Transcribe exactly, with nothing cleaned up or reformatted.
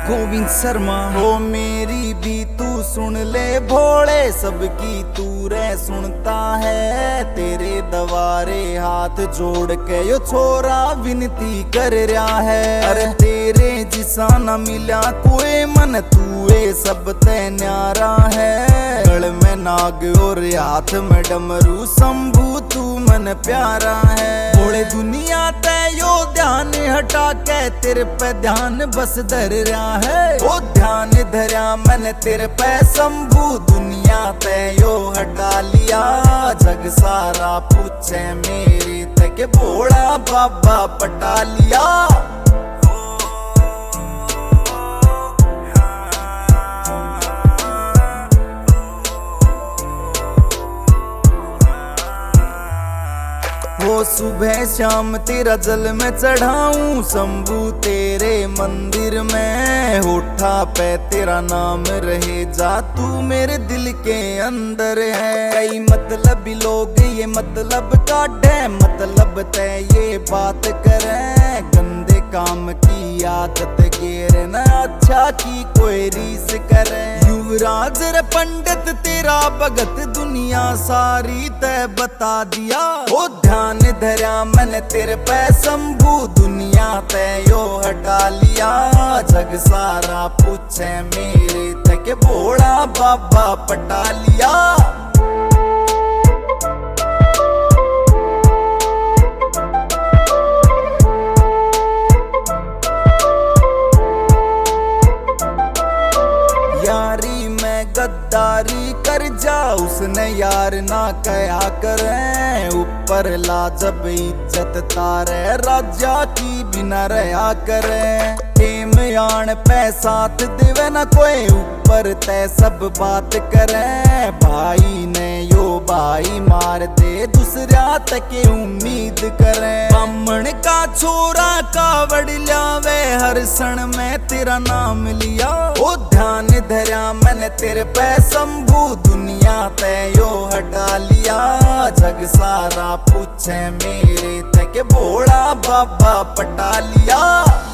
गोविंद शर्मा। हो मेरी भी तू सुन ले भोले, सबकी तू रे सुनता है। तेरे दवारे हाथ जोड़ के यो छोरा विनती कर रहा है। अरे तेरे जिसा न मिला कोई मन, तू ए सब ते न्यारा है। गल में नाग और हाथ में डमरू, शंभू तू मन प्यारा है। भोले दुनिया ते यो ध्यान हटा के तेरे पे ध्यान बस धर रहा है। ओ ध्यान धरा मैंने तेरे पे शंभू, दुनिया ते यो हटा लिया। जग सारा पूछे मेरे तक भोला बाबा पटा लिया। वो सुबह शाम तेरा जल में चढ़ाऊं, शंभू तेरे मंदिर में। होठा पे तेरा नाम रहे जा, तू मेरे दिल के अंदर है। कई मतलब लोग ये मतलब काटे, मतलब ते ये बात करे। गंदे काम की आदत गेर न, अच्छा की कोई रीस करे। युवराज रे पंडित तेरा भगत, दुनिया सारी तय बता दिया। ओ ध्यान धरा मैंने तेरे पे शंभू, दुनिया ते यो हटा लिया। जग सारा पूछे मेरे तक भोला बाबा पटा लिया। यारी में गद्दारी कर जा, उसने यार ना कया करे। ऊपर ला जब इज्जत तारे, राजा की बिना रहा करे। टेम यान पे साथ देवे ना कोई, ऊपर तय सब बात करे। भाई ने यो भाई मार दे, दूसरा तक उम्मीद करे। ब्राह्मण का छोरा कावड़ लावे, हर क्षण में तेरा नाम लिया। ओ ध्यान धरा मैंने तेरे पे शंभू, दुनिया ते यो हटा लिया। जग सारा पूछे मेरे तक भोला बाबा पटा लिया।